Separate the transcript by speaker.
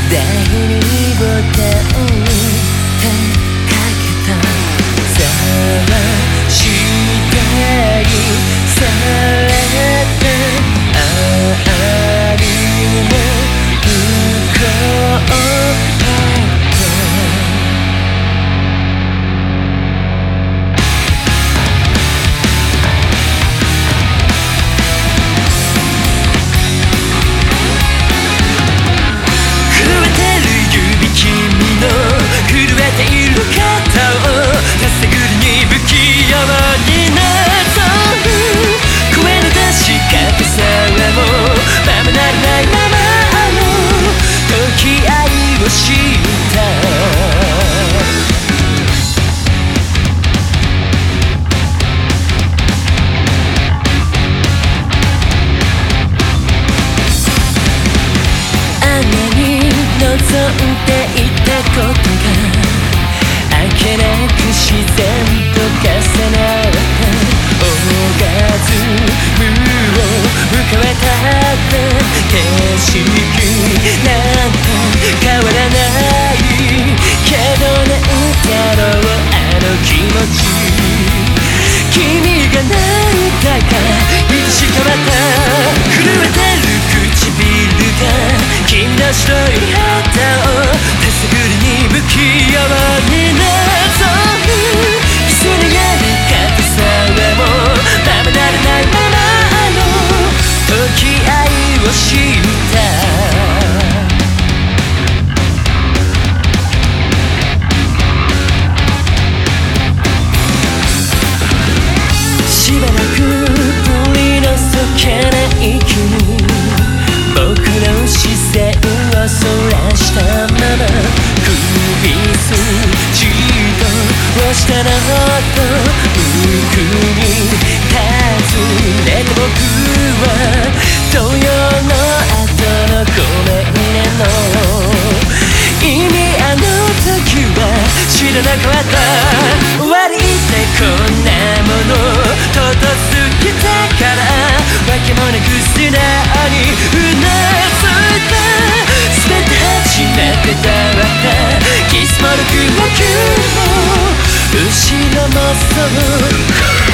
Speaker 1: 第二ボタン手かけたさあしたりされてありの向こう望んでいたことがあけなく自然と重なったオーガズムを迎えた景色なんて変わらないけどなんだろうあの気持ち君が泣いたかいつしかまた震えてる唇が君の白い肌を手探りに不器用になぞるキスのやり方さえもままならないまま時愛を知ったしばらく振りのそけない君僕の視線をそらしたまま首筋と押したのと僕に尋ねて僕は動揺の後のごめんねの意味あの時は知らなかった悪いってこんなものとうとう好きだからわけもなく素直にうなずいた全て始めてたわキスも6も9も後ろもそう